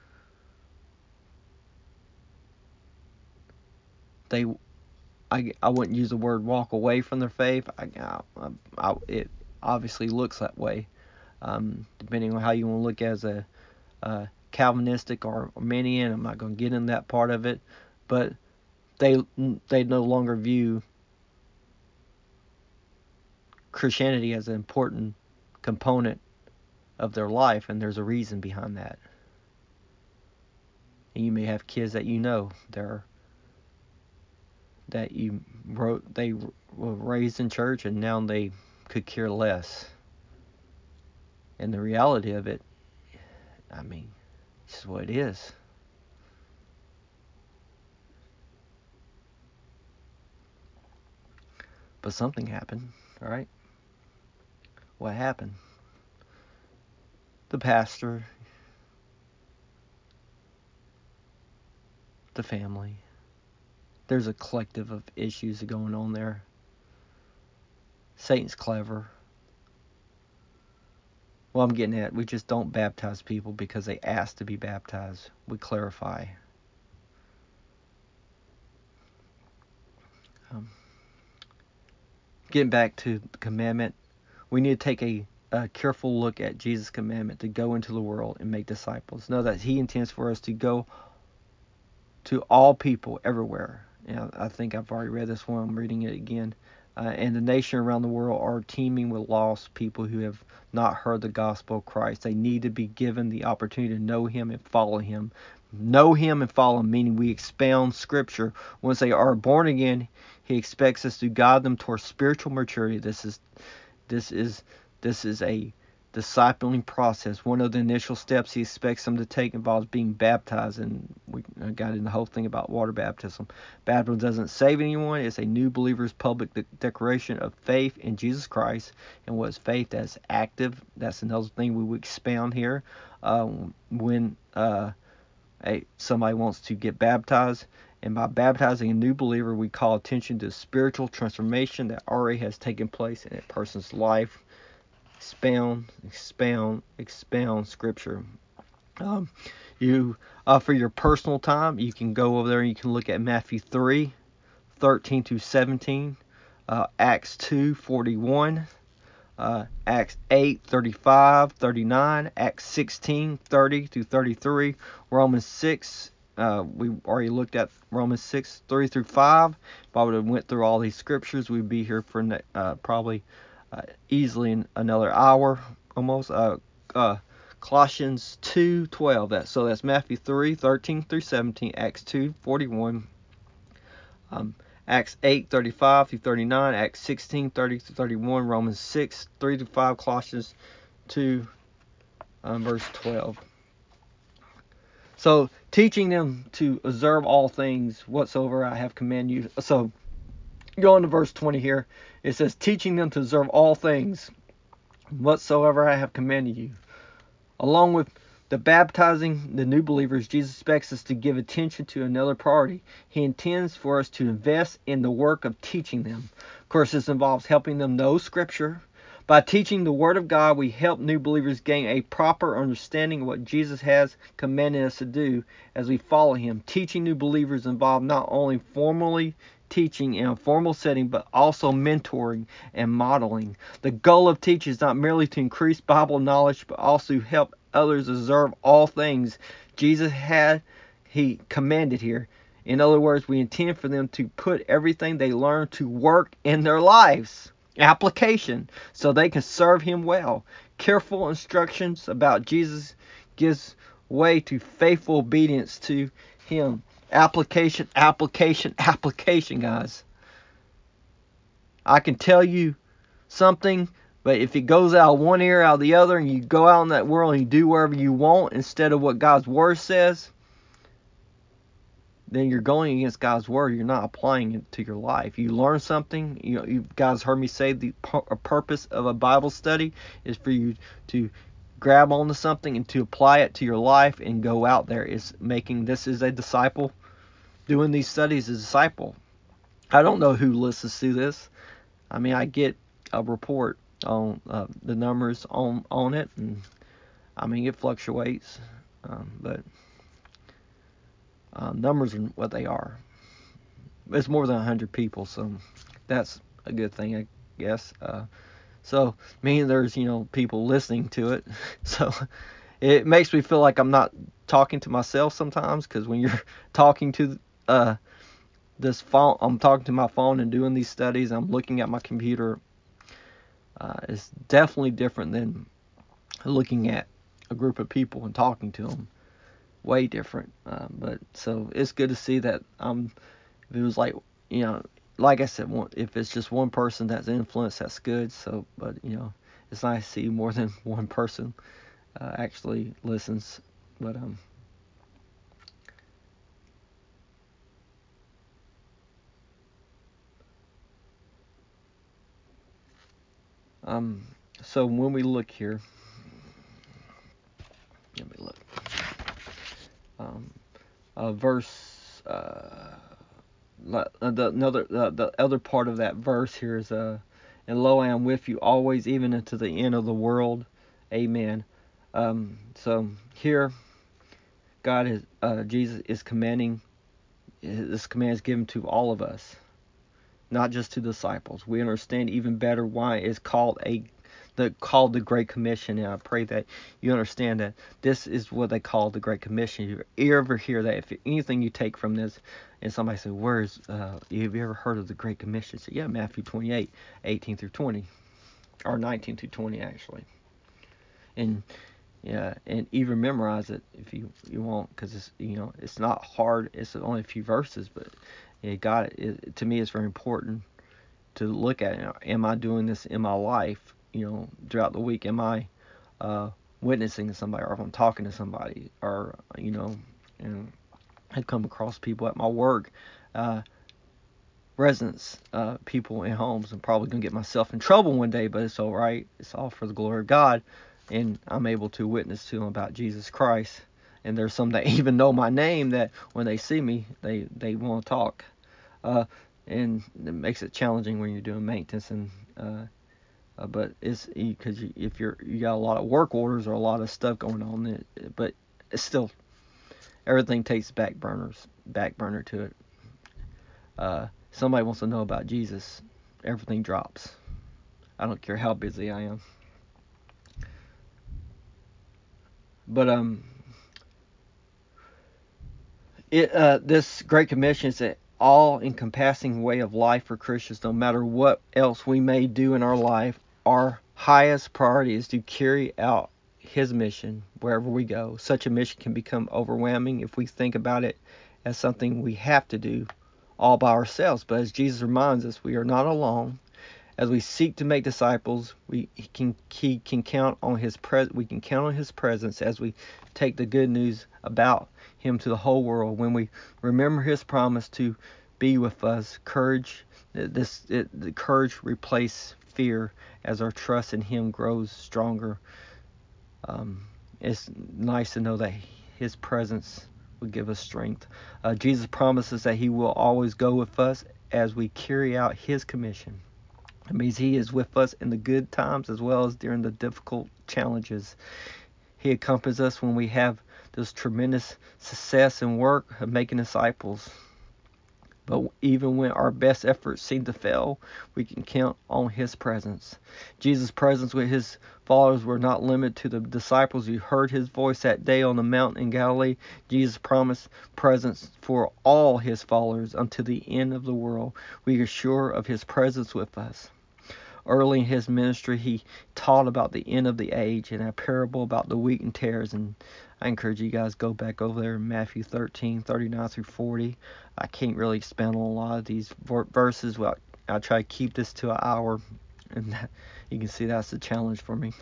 [SPEAKER 1] They, I, I wouldn't use the word walk away from their faith. I, I, I, it obviously looks that way, um, depending on how you want to look as a, a Calvinistic or Arminian. I'm not going to get in that part of it, but they they no longer view Christianity as an important component of their life, and there's a reason behind that. And you may have kids that you know they're that you wrote they were raised in church, and now they could care less. And the reality of it, I mean, this is what it is. But something happened, all right? What happened? The pastor, the family, there's a collective of issues going on there. Satan's clever. Well, I'm getting at, we just don't baptize people because they ask to be baptized. We clarify. Um, getting back to the commandment, we need to take a, a careful look at Jesus' commandment to go into the world and make disciples. Know that he intends for us to go to all people everywhere. And I think I've already read this one. I'm reading it again. Uh, and the nation around the world are teeming with lost people who have not heard the gospel of Christ. They need to be given the opportunity to know him and follow him. know Him and follow Him, meaning we expound Scripture. Once they are born again, He expects us to guide them towards spiritual maturity. This is this is this is a discipling process. One of the initial steps He expects them to take involves being baptized, and we got in the whole thing about water baptism. Baptism doesn't save anyone. It's a new believer's public de- declaration of faith in Jesus Christ. And what is faith? That's active. That's another thing we would expound here. Uh, when uh, a, somebody wants to get baptized, and by baptizing a new believer, we call attention to spiritual transformation that already has taken place in a person's life. Expound, expound, expound Scripture. Um, you, uh, for your personal time, you can go over there and you can look at Matthew three, thirteen to seventeen, uh, Acts two, forty-one, uh, Acts eight, thirty-five, thirty-nine, Acts sixteen, thirty to thirty-three, Romans six. Uh, we already looked at Romans six, three through five. If I would have went through all these scriptures, we'd be here for uh, probably uh, easily in another hour almost. Uh, uh, Colossians two, twelve. That, so that's Matthew three, thirteen through seventeen, Acts two, forty-one, um, Acts eight, thirty-five through thirty-nine, Acts sixteen, thirty through thirty-one, Romans six, three to five, Colossians two, um, verse twelve. So, teaching them to observe all things whatsoever I have commanded you. So, going to verse twenty here, it says, teaching them to observe all things whatsoever I have commanded you. Along with the baptizing the new believers, Jesus expects us to give attention to another priority. He intends for us to invest in the work of teaching them. Of course, this involves helping them know Scripture. By teaching the Word of God, we help new believers gain a proper understanding of what Jesus has commanded us to do as we follow Him. Teaching new believers involves not only formally teaching in a formal setting, but also mentoring and modeling. The goal of teaching is not merely to increase Bible knowledge, but also help others observe all things Jesus had, He commanded here. In other words, we intend for them to put everything they learn to work in their lives. Application, so they can serve Him well. Careful instructions about Jesus gives way to faithful obedience to Him. Application, application, application, guys. I can tell you something, but if it goes out of one ear, out of the other, and you go out in that world and you do whatever you want instead of what God's Word says, then you're going against God's Word. You're not applying it to your life. You learn something. You know, you guys heard me say the purpose of a Bible study is for you to grab onto something and to apply it to your life and go out there. Is making this is a disciple. Doing these studies is a disciple. I don't know who listens to this. I mean, I get a report on uh, the numbers on on it, and I mean it fluctuates, um, but uh, numbers are what they are. It's more than a hundred people, so that's a good thing, I guess. Uh, so meaning there's you know people listening to it, so it makes me feel like I'm not talking to myself sometimes, because when you're talking to uh, this phone, I'm talking to my phone and doing these studies, I'm looking at my computer. Uh, it's definitely different than looking at a group of people and talking to them. Way different. Uh, but so it's good to see that um, if it was like, you know, like I said, if it's just one person that's influenced, that's good. So, but you know, it's nice to see more than one person uh, actually listens. But um, um, so when we look here, let me look. Um, uh, verse. Uh, the another the, the other part of that verse here is uh, and lo, I am with you always, even unto the end of the world. Amen. Um, so here, God is uh, Jesus is commanding. This command is given to all of us, not just to disciples. We understand even better why it's called a the called the Great Commission, and I pray that you understand that this is what they call the Great Commission. You ever hear that? If anything you take from this, and somebody says, "Where's uh, have you ever heard of the Great Commission?" So yeah, Matthew twenty-eight, eighteen through twenty, or nineteen through twenty actually. And Yeah, and even memorize it if you you want, because it's you know it's not hard. It's only a few verses, but it got it. it to me, it's very important to look at. You know, am I doing this in my life? You know, throughout the week, am I uh, witnessing to somebody, or if I'm talking to somebody, or you know, and I come across people at my work, uh, residents, uh, people in homes. I'm probably gonna get myself in trouble one day, but it's all right. It's all for the glory of God, and I'm able to witness to them about Jesus Christ. And there's some that even know my name that when they see me, they they want to talk. Uh, and it makes it challenging when you're doing maintenance and. Uh, uh, but it's because you, if you're you got a lot of work orders or a lot of stuff going on, it, but it's still everything takes back burners, back burner to it. Uh, somebody wants to know about Jesus, everything drops. I don't care how busy I am. But um, it uh, this Great Commission is an all-encompassing way of life for Christians. No matter what else we may do in our life, our highest priority is to carry out His mission wherever we go. Such a mission can become overwhelming if we think about it as something we have to do all by ourselves. But as Jesus reminds us, we are not alone. As we seek to make disciples, we can he can count on his pres we can count on his presence as we take the good news about him to the whole world. When we remember his promise to be with us, courage this it, the courage replace fear as our trust in him grows stronger. Um, it's nice to know that his presence will give us strength. Uh, Jesus promises that he will always go with us as we carry out his commission. It means he is with us in the good times as well as during the difficult challenges. He accompanies us when we have this tremendous success in work of making disciples. But even when our best efforts seem to fail, we can count on his presence. Jesus' presence with his followers were not limited to the disciples who heard his voice that day on the mountain in Galilee. Jesus promised presence for all his followers until the end of the world. We are sure of his presence with us. Early in his ministry, he taught about the end of the age and a parable about the wheat and tares. And I encourage you guys to go back over there in Matthew thirteen, thirty-nine through forty. I can't really expand on a lot of these verses. Well, I'll try to keep this to an hour. And that, you can see that's a challenge for me.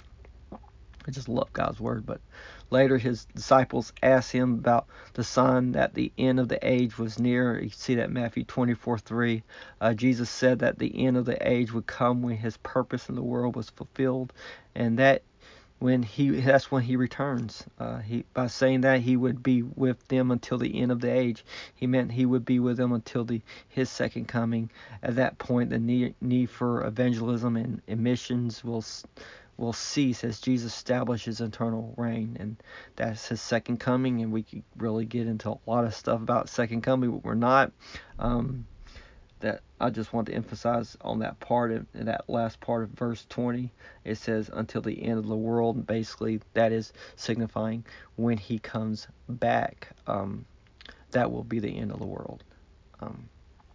[SPEAKER 1] I just love God's word. But later his disciples asked him about the sign that the end of the age was near. You see that in Matthew twenty-four three. Uh, Jesus said that the end of the age would come when his purpose in the world was fulfilled, and that when he that's when he returns. Uh, he by saying that he would be with them until the end of the age, he meant he would be with them until the his second coming. At that point, the need, need for evangelism and, and missions will will cease as Jesus establishes eternal reign, and that's his second coming. And we could really get into a lot of stuff about second coming, but we're not. Um, that I just want to emphasize on that part, in that last part of verse twenty. It says until the end of the world, and basically that is signifying when he comes back. Um, that will be the end of the world. Um,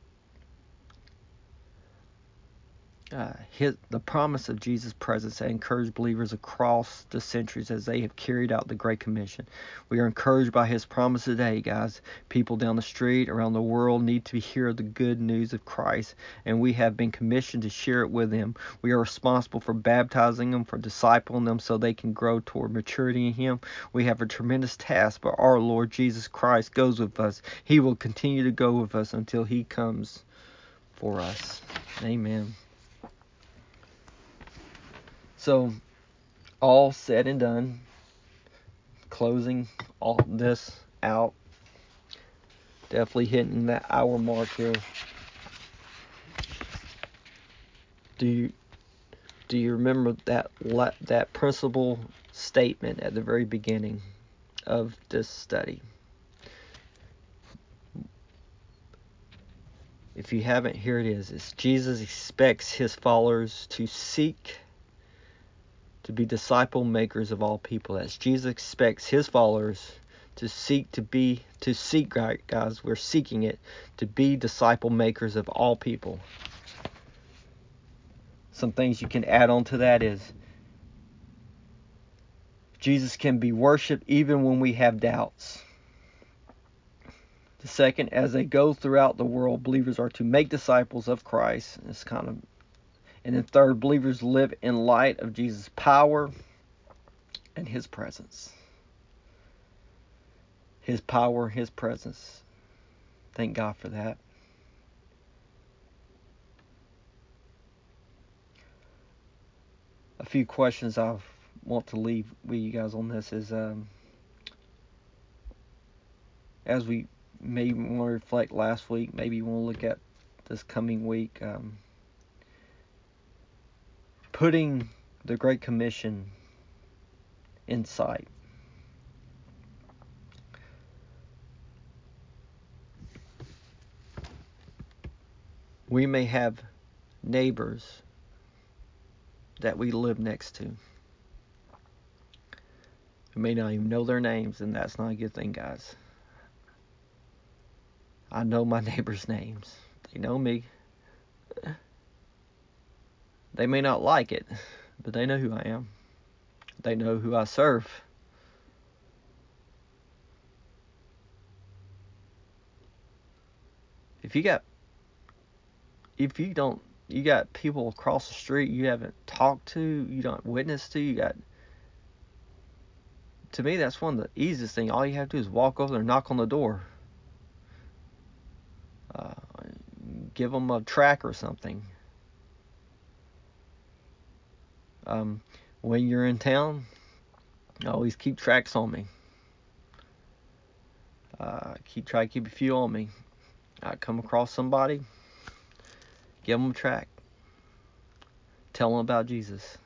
[SPEAKER 1] Uh, his, the promise of Jesus' presence that encouraged believers across the centuries as they have carried out the Great Commission. We are encouraged by his promise today, guys. People down the street, around the world need to hear the good news of Christ, and we have been commissioned to share it with them. We are responsible for baptizing them, for discipling them so they can grow toward maturity in him. We have a tremendous task, but our Lord Jesus Christ goes with us. He will continue to go with us until he comes for us. Amen. So, all said and done, closing all this out, definitely hitting that hour mark here. Do you do you remember that that principal statement at the very beginning of this study? If you haven't, here it is. It's Jesus expects his followers to seek to be disciple makers of all people. That's Jesus expects his followers to seek to be to seek guys we're seeking it to be disciple makers of all people. Some things you can add on to that is Jesus can be worshipped even when we have doubts. The second, as they go throughout the world, believers are to make disciples of Christ. It's kind of, and then third, believers live in light of Jesus' power and His presence. His power, His presence. Thank God for that. A few questions I want to leave with you guys on this is, um, as we maybe want to reflect last week, maybe you want to look at this coming week, um, putting the Great Commission in sight. We may have neighbors that we live next to. We may not even know their names, and that's not a good thing, guys. I know my neighbors' names. They know me. They may not like it, but they know who I am. They know who I serve. If you got, if you don't, you got people across the street you haven't talked to, you don't witness to, you got, to me, that's one of the easiest things. All you have to do is walk over there and knock on the door. Uh, give them a track or something. Um, when you're in town, always keep tracks on me. Uh, keep try to keep a few on me. I come across somebody, give them a track. Tell them about Jesus.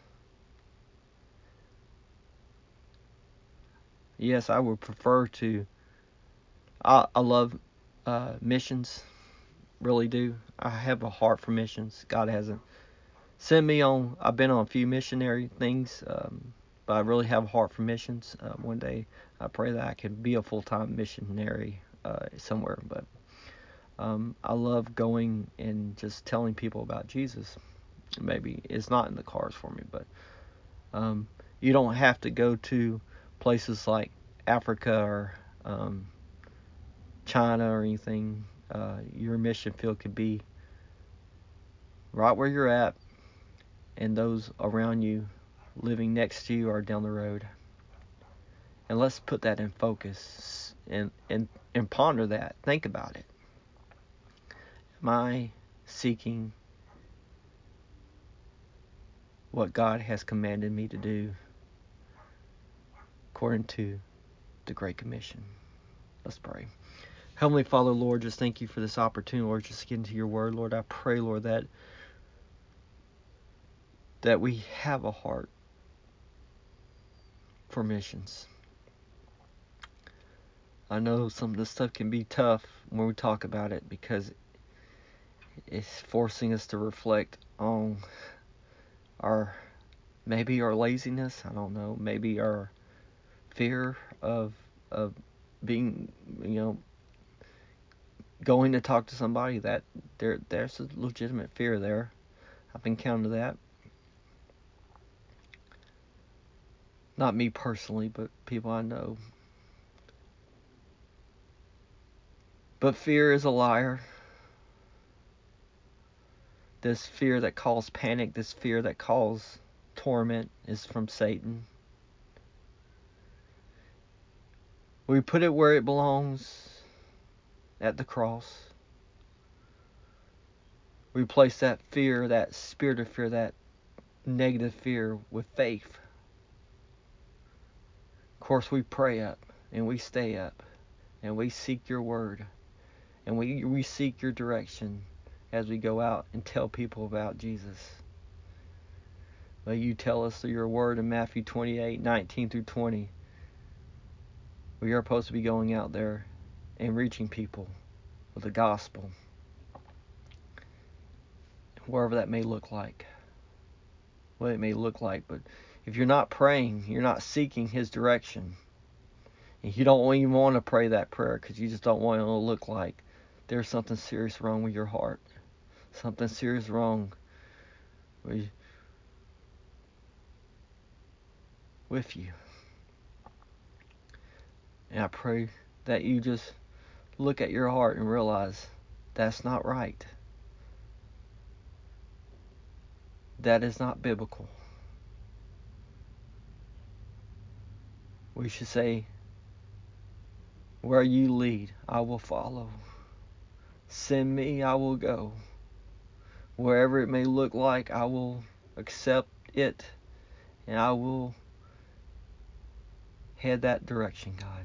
[SPEAKER 1] Yes, I would prefer to. I, I love uh, missions, really do. I have a heart for missions. God hasn't sent me on. I've been on a few missionary things, um, but I really have a heart for missions. Uh, one day, I pray that I can be a full-time missionary uh, somewhere. But um, I love going and just telling people about Jesus. Maybe it's not in the cards for me, but um, you don't have to go to places like Africa or um, China or anything. Uh, your mission field could be right where you're at, and those around you, living next to you or down the road. And let's put that in focus and, and, and ponder that. Think about it. Am I seeking what God has commanded me to do according to the Great Commission? Let's pray. Heavenly Father, Lord, just thank you for this opportunity, Lord, just to get into your word. Lord, I pray, Lord, that that we have a heart for missions. I know some of this stuff can be tough when we talk about it because it's forcing us to reflect on our, maybe our laziness, I don't know, maybe our fear of of being, you know, going to talk to somebody. That there there's a legitimate fear there. I've encountered that. Not me personally, but people I know. But fear is a liar. This fear that caused panic, this fear that caused torment is from Satan. We put it where it belongs, at the cross. We replace that fear, that spirit of fear, that negative fear with faith. Of course, we pray up and we stay up and we seek your word and we, we seek your direction as we go out and tell people about Jesus. May you tell us through your word in Matthew twenty-eight, nineteen through twenty. We are supposed to be going out there and reaching people with the gospel, wherever that may look like. What it may look like, but if you're not praying, you're not seeking his direction, and you don't even want to pray that prayer because you just don't want it to look like there's something serious wrong with your heart, something serious wrong with, with you. And I pray that you just look at your heart and realize that's not right. That is not biblical. We should say, where you lead, I will follow. Send me, I will go. Wherever it may look like, I will accept it, and I will head that direction, God.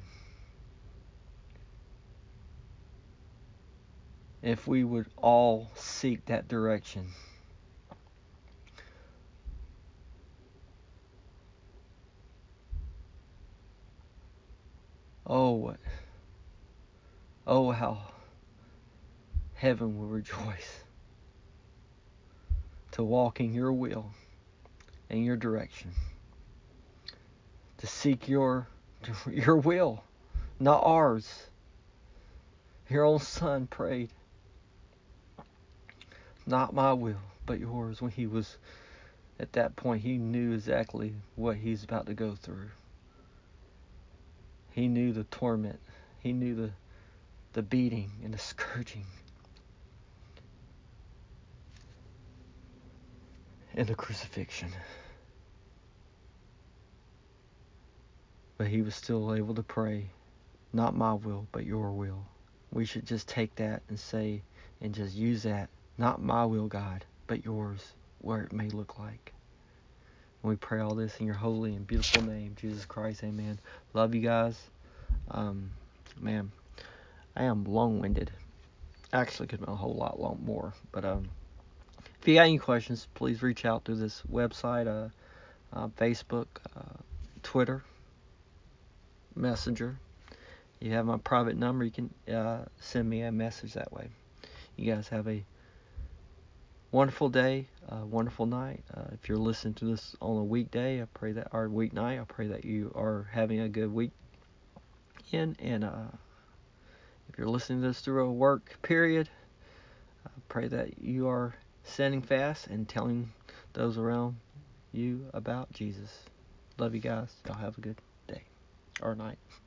[SPEAKER 1] If we would all seek that direction, oh, what, oh, how heaven will rejoice to walk in your will and your direction, to seek your your will, not ours. Your own Son prayed, not my will, but yours. When he was at that point, he knew exactly what he's about to go through. He knew the torment. He knew the, the beating and the scourging and the crucifixion. But he was still able to pray, not my will, but your will. We should just take that and say, and just use that, not my will, God, but yours, where it may look like. And we pray all this in your holy and beautiful name, Jesus Christ, amen. Love you guys. Um, man, I am long-winded. Actually, could be a whole lot long more. But um, if you got any questions, please reach out through this website, uh, uh, Facebook, uh, Twitter, Messenger. You have my private number. You can uh, send me a message that way. You guys have a wonderful day, uh, wonderful night. Uh, if you're listening to this on a weekday, I pray that, or weeknight, I pray that you are having a good weekend. And uh, if you're listening to this through a work period, I pray that you are standing fast and telling those around you about Jesus. Love you guys. Y'all have a good day or night.